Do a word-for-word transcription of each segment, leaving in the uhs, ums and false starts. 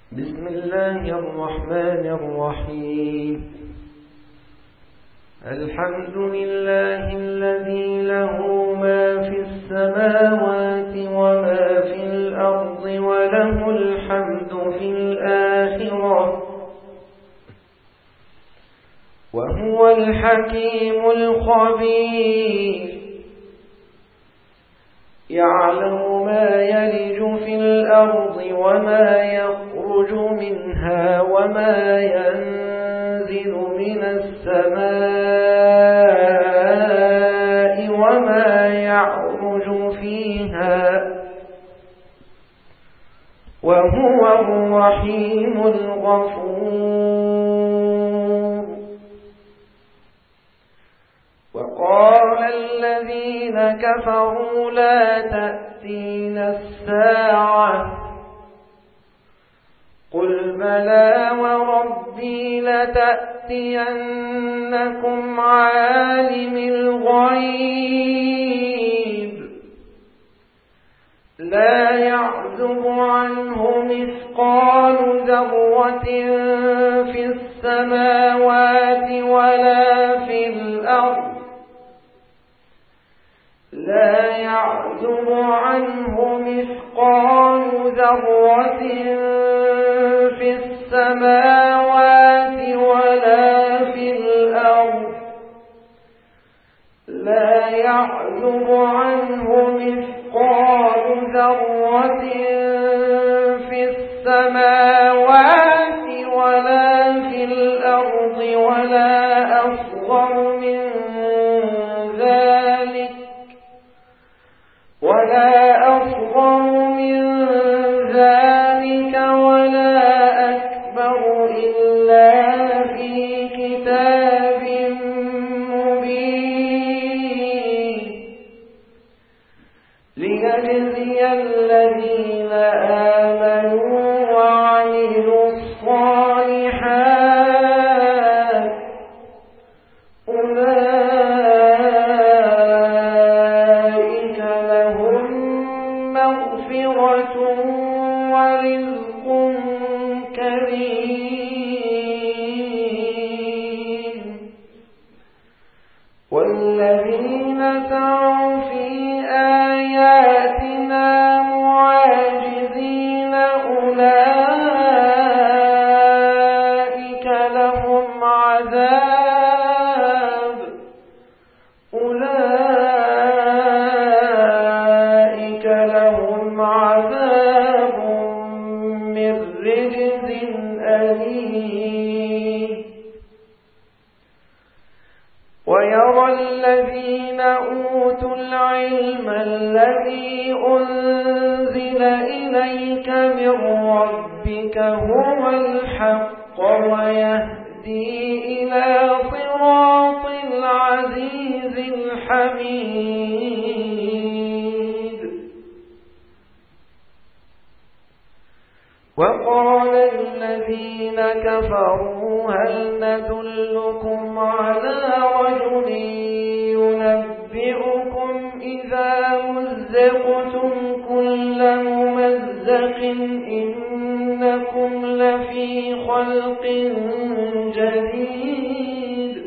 بسم الله الرحمن الرحيم. الحمد لله الذي له ما في السماوات وما في الأرض وله الحمد في الآخرة وهو الحكيم الخبير. يعلم ما يلج في الأرض وما يخرج منها وما ينزل من السماء وما يعرج فيها وهو الرحيم الغفور. وقال الذين كفروا لا تأتينا الساعة قل بلى وربي لتأتينكم عالم الغيب لا يعزب عنه مثقال ذرة في السماوات ولا في الأرض لا يعزب عنه مثقال ذرة في السماوات ولا في الأرض لا يعزب عنه مثقال ذرة في السماوات ولا في الأرض ولا أصغر من ذلك ولا أصغر من ذلك ولا أكبر إلا في كتاب مبين ليجزي الذين آمنوا وعملوا الصالحات أولئك لهم مغفرة ورزق كريم. والذين سعوا في آياتنا معاجزين أولئك لهم عذاب أولئك لهم عذاب من رجز أليم. ويرى الذين أوتوا العلم الذي أنزل إليك من ربك هو الحق ويهدي إلى صراط العزيز الحميد. وقال الذين كفروا هل ندلكم على رجل ينبئكم إذا مزقتم كل ممزق إنكم لفي خلق جديد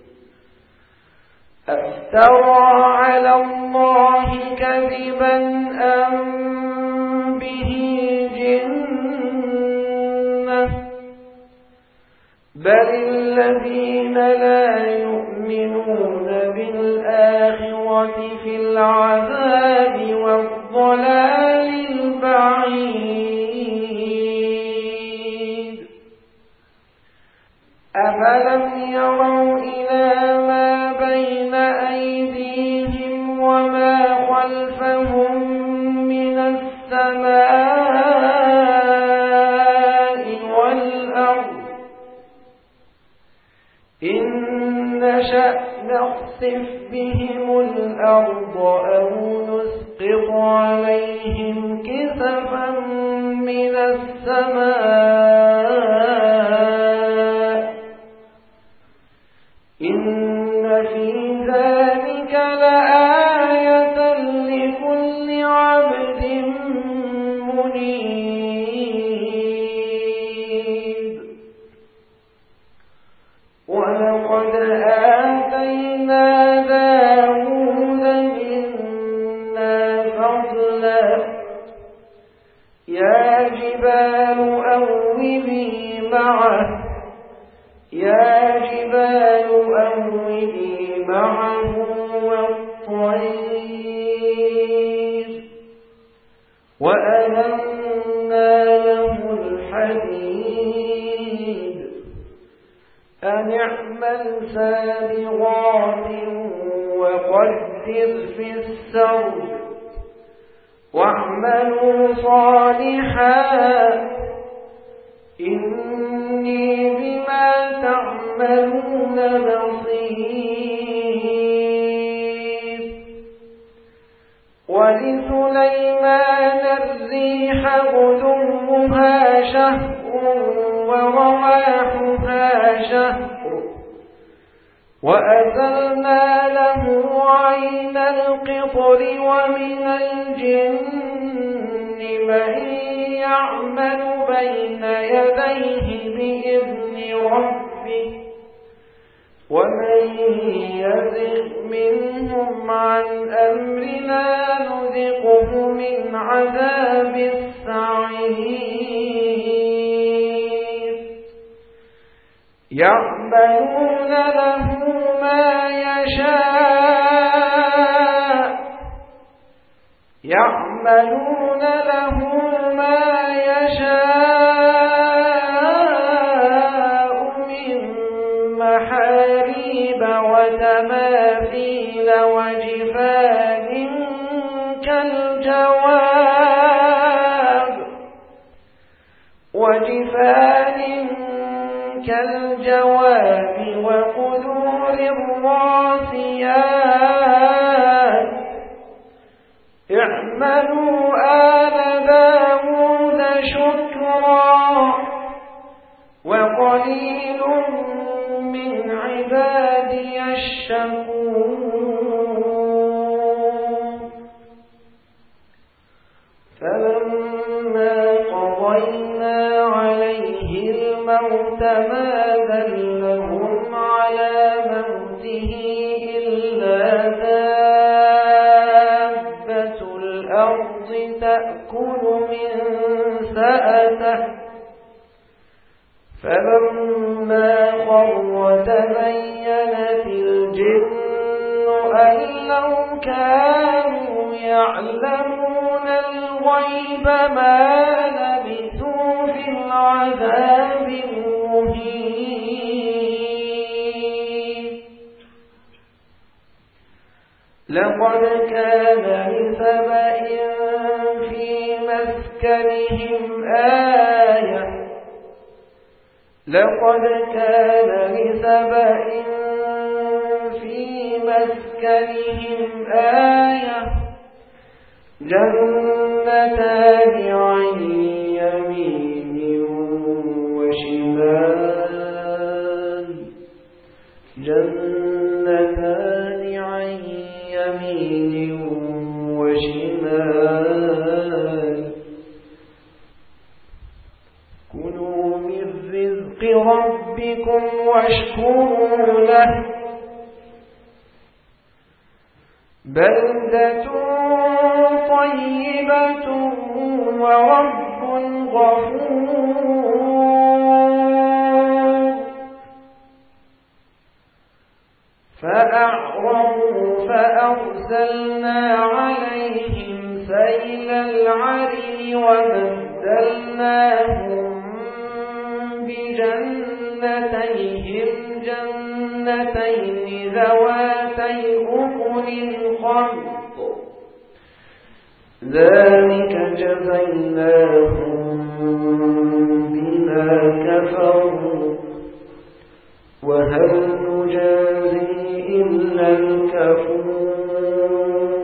أفترى على الله كذبا أم به جنة بل الذين لا يؤمنون بالآخرة في العذاب والضلال البعيد. أفلم يروا إلى ما بين أيديهم وما خلفهم من السماء والأرض إن نشأ نخسف بهم الأرض أو نسقط عليهم كسفا من السماء إن في ذلك لآية لكل عبد منيب. جبال أوبي معه يا جبال أوبي معه والطير وألنا له الحديد أن اعمل سابغات وقدر في السرد واعملوا صالحا إني بما تعملون بصير ولسليمان الريح غدوها شهر ورواحها شهر وأزلنا له عين القطر ومن الجن من يعمل بين يديه بإذن ربه ومن يزغ منهم عن أمرنا نذقه من عذاب السعير يعملون له ما يشاء يعملون له ما يشاء من محاريب وتماثيل وجفان كالجواب وجفان كالجواب وقدور الراسيات اعملوا آل داود شكرا وقليل من عبادي الشكور فلما قضينا عليه الموت ما دلهم على موته إلا دابة الأرض تأكل من سأته فلما خر تبينت الجن أن لو كانوا يعلمون الغيب ما لبثوا في العذاب المهين لقد كان لسبإ في مسكنهم آية لقد كان لسبإ في مسكنهم آية جنتان عن يمين وشمال جنتان عن يمين وشمال كلوا من رزق ربكم واشكروا له بلدة طيبة ورب غفور فأعرضوا فأرسلنا عليهم سيل العرم وبدلناهم بجنتيهم جنتين ذواتي أكل خمط ذلك جزيناهم بما كفروا وهل نجازي إلا الكفور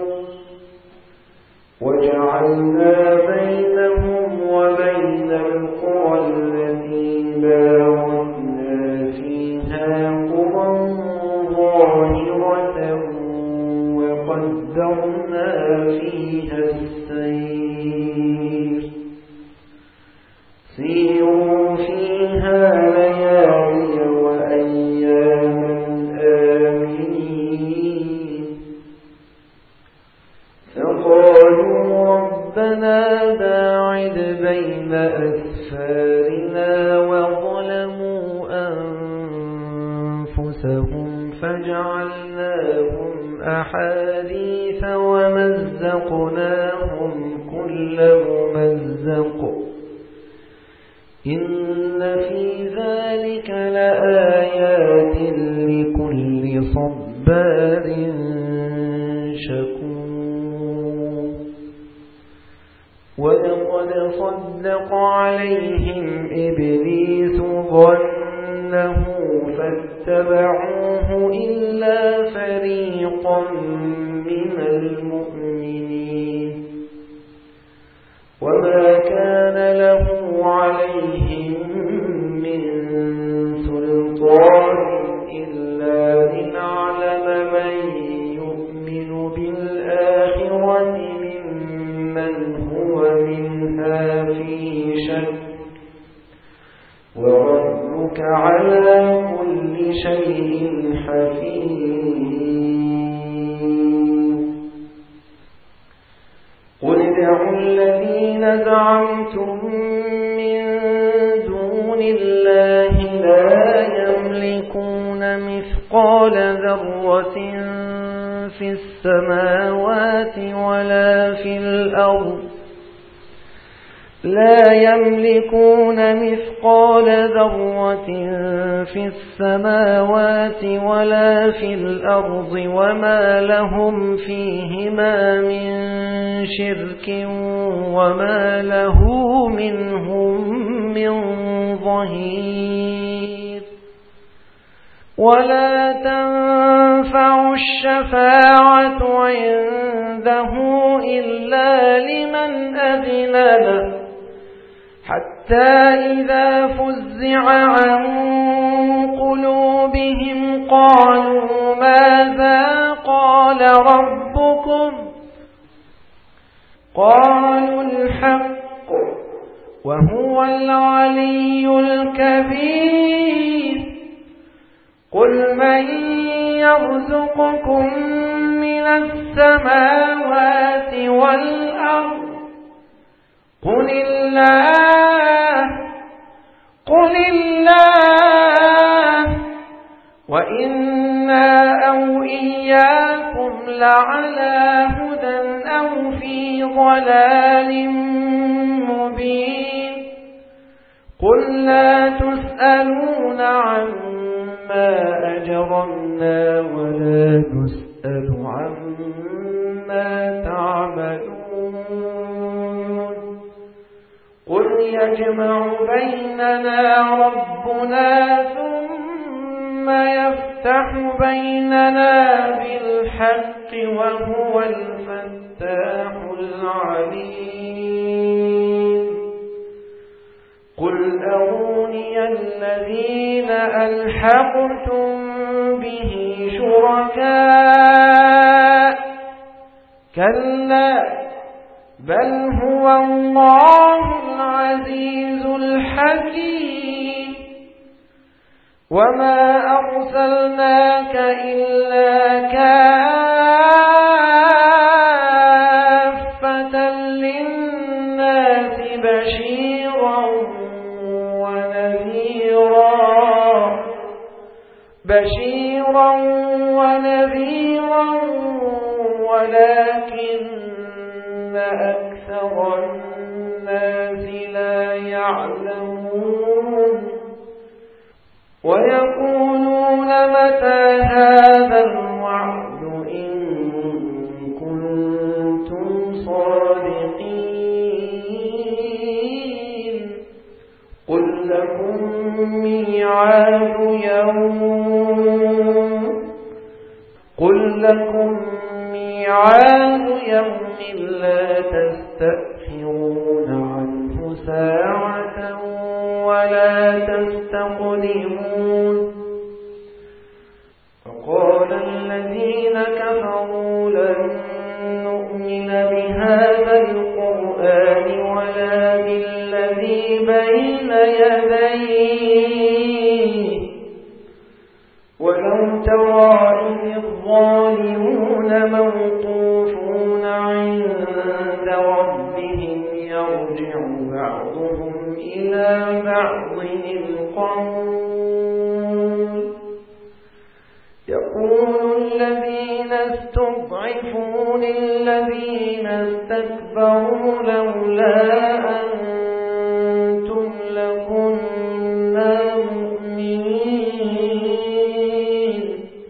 وجعلنا بينهم وبين القرى التي باركنا فيها قرى ظاهرة وقدرنا فيها السير سيروا فيها ليالي وأياما آمنين فقالوا ربنا باعد بين بأسفارنا وظلموا أنفسهم فجعلناهم أحاديث ومزقناهم كل ممزق إن في ذلك لآيات لكل صبار شكور ولقد صدق عليهم إبليس ظنه فاتبعوه إلا فريقا من المؤمنين وما كان له عليهم من سلطان إلا لنعلم من يؤمن بالآخرة ممن هو منها في شك وربك على كل شيء حفيظ قل ادعوا الذين زعمتم من دون الله لا يملكون مثقال ذرة في السماوات ولا في الأرض لا يملكون مثقال ذرة في السماوات ولا في الأرض وما لهم فيهما من شرك وما له منهم من ظهير ولا تنفع الشفاعة عنده إلا لمن أذن له حتى إذا فزع عن قلوبهم قالوا ماذا قال ربكم قالوا الحق وهو العلي الكبير قل من يرزقكم من السماوات والأرض قل الله قل الله وإنا أو إياكم لعلى هدى أو في ضلال مبين قل لا تسألون عما أجرمنا ولا نسأل عما تعملون قل يجمع بيننا ربنا ثم يفتح بيننا بالحق وهو الفتاح العليم قل أروني الذين ألحقتم به شركاء كلا بل هو الله العزيز الحكيم وما أرسلناك إلا كافة للناس بشيرا ونذيرا بشيرا ونذيرا ولكن أكثر الناس لا يعلمون ويقولون متى هذا الوعد إن كنتم صادقين قل لكم ميعاد يوم قل لكم ميعاد يوم لا تستأخرون عنه ساعة ولا تستقدمون فقال الذين كفروا لن نؤمن بهذا القرآن ولا بالذي بين يديه ولو ترى إذ الظالمون موقوفون عند ربهم يرجع بعضهم إلى بعض القول يقول الذين استضعفوا للذين استكبروا لولا أنتم لكنا مؤمنين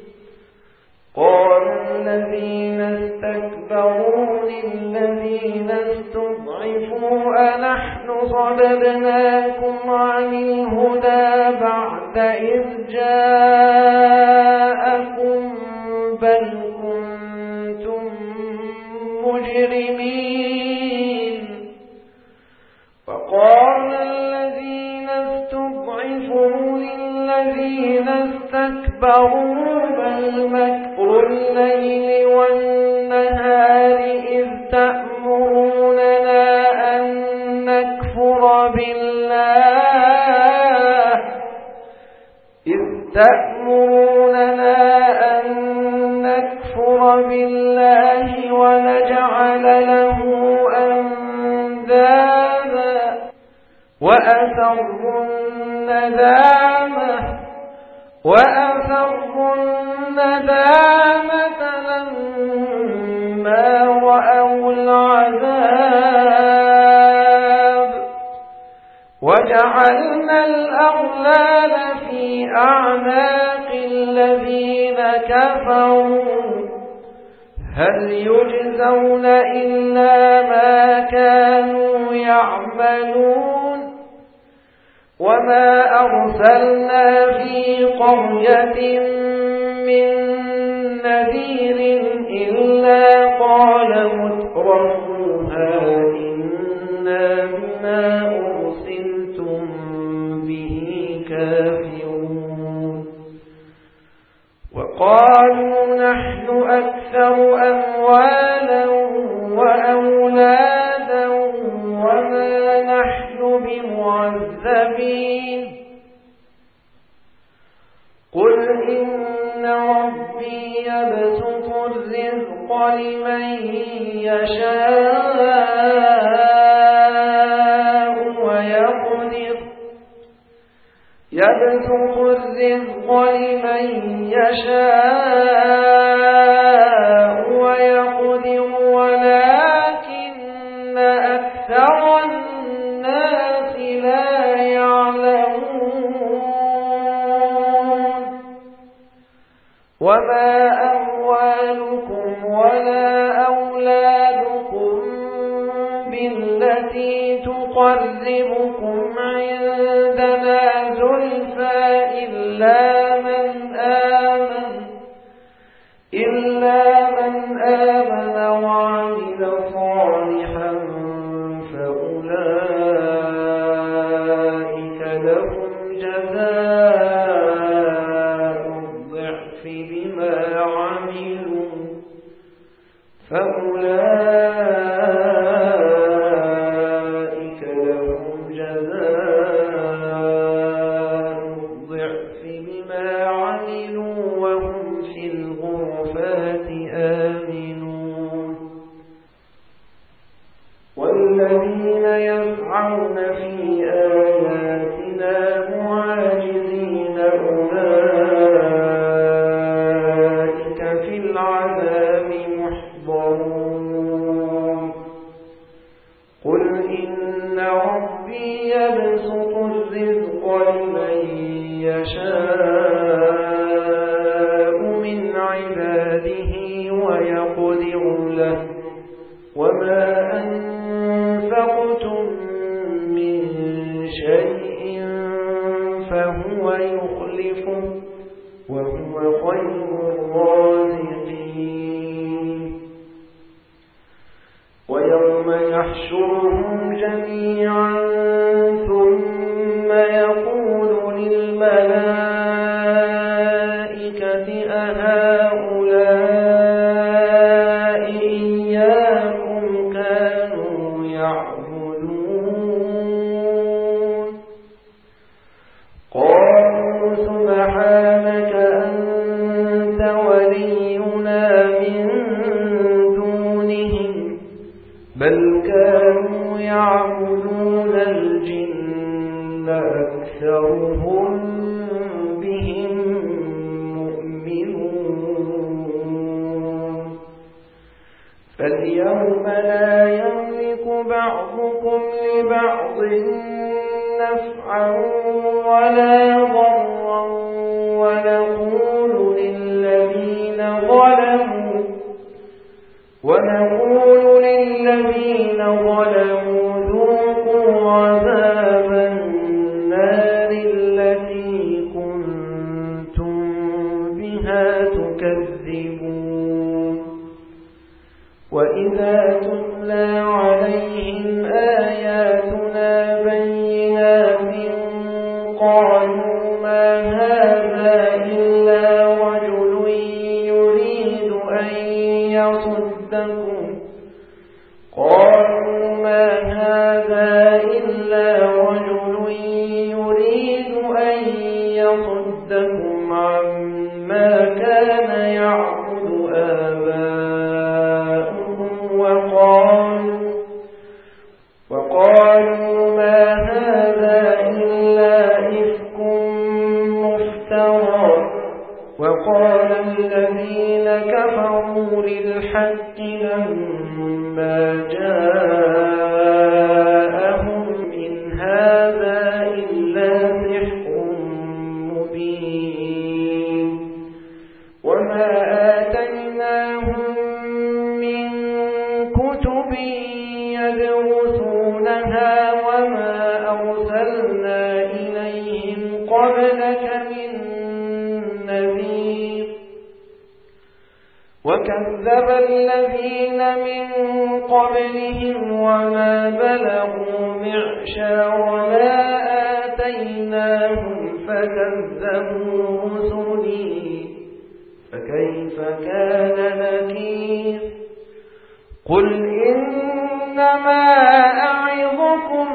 قال الذين استكبروا للذين استضعفوا أنحن صددناكم عن الهدى بعد إذ جاءكم بل كنتم مجرمين وقال الذين استضعفوا للذين استكبروا بل مكر الليل والنهار إذ تأمروننا أن نكفر بالله إذ تأمروننا أن نكفر بالله ونجعل له أندادا وأسروا الندامة وأسروا الندامة لما رأوا العذاب وجعلنا الأغلال في أعناق الذين كفروا هل يجزون إلا ما كانوا يعملون وما أرسلنا في قرية من نذير إلا قال مترفوها إنا بما أرسلتم به كافرون وقالوا نحن أكثر أموالا وأولادا وما نحن بمعذبين قل إن ربي يبسط الرزق لمن يشاء ويقدر يبسط الرزق لمن يشاء ويقدر ولكن أكثر الناس لا يعلمون وما أموالكم ولا أولادكم بالتي تقربكم عندنا زلفى إلا من آمن إلا من آمن وعمل صالحا فأولئك لهم جزاء الضعف بما عملوا فأولئك لهم جزاء الضعف بما عملوا وهم في الغرفات آمنون والذين يسعون في آياتنا معاجزين أولئك في العذاب محضرون قل إن ربي يبسط الرزق لمن يشاء من عباده ويقدر له وما أنفقتم من شيء فهو يخلفه وهو خير الرازقين ويوم يحشرهم جميعا ثم يقول للملائكة أهؤلاء إياكم كانوا يعبدون قالوا سبحانك أنت ولينا من دونهم بل كانوا يعبدون الجن أكثرهم بهم مؤمنون فاليوم لا يملك بعضكم لبعض نفعا ولا ضرا ونقول للذين ظلموا ونقول للذين ظلموا ذوقوا عذاب النار التي كنتم بها تكذبون وإذا تتلى عليهم آياتنا بينات قالوا ما هذا إلا رجل يريد أن يصدكم قالوا ما هذا إلا رجل يريد أن يصدكم عما كان يعبد آباؤهم وقالوا وقالوا ما هذا إلا إفك مفترى وقال الذين كفروا للحق لما جاءهم إن هذا إلا سحر مبين وما آتيناهم من كتب يدرسونها وما أرسلنا إليهم قبلك من نذير وكذب الذين من قبلهم وما بلغوا معشار ما آتيناهم فكذبوا رسلي فكيف كان نكير قل إنما أعظكم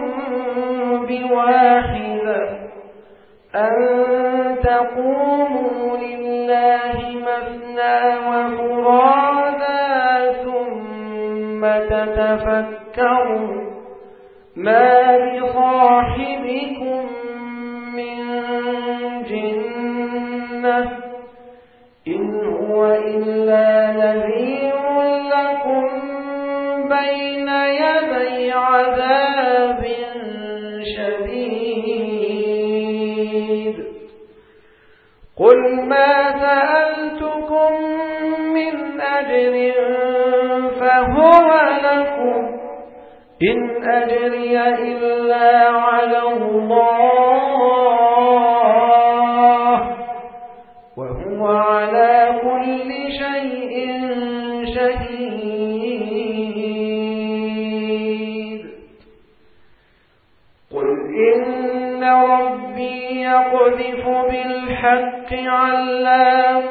بواحدة أن تقوموا لله مثنى وفرادا ثم تتفكروا ما بصاحبكم من جنة إن هو إلا نذير لكم بين يدي عذاب شديد قل ما سألتكم من أجر فهو لكم إن أجري إلا على الله وهو على كل شيء شهيد قل إن ربي يقذف بالحق علام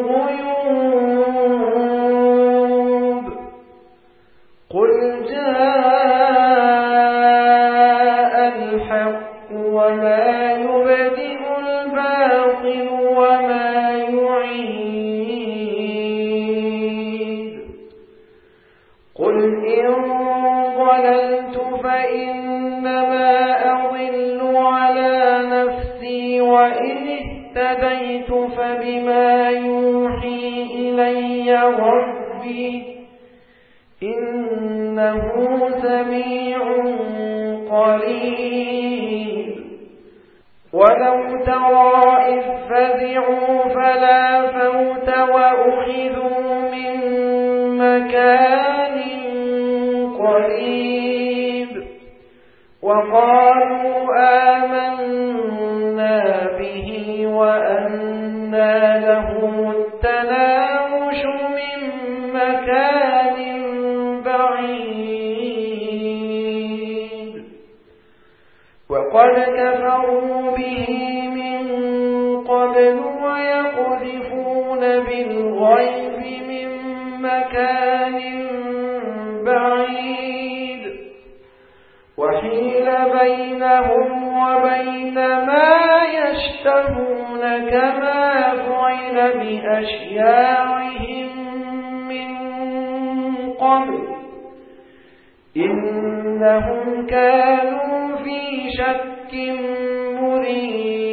الغيوب قل جاء الحق وما يبدئ الباطل وما يعيد قل إن ضللت فإنما أضل على نفسي وإن اهتديت فبما يوحي إلي ربي إنه سميع قريب ولو ترى إذ فزعوا فلا فوت وأخذوا من مكان قريب وقالوا آمنا به وأنى لهم التناوش من مكان بعيد وقد كفروا به من قبل ويقذفون بالغيب من مكان بعيد وحيل بينهم وبين ما يشتهون كما فعل بأشياعهم من قبل إنهم كانوا في شك مريب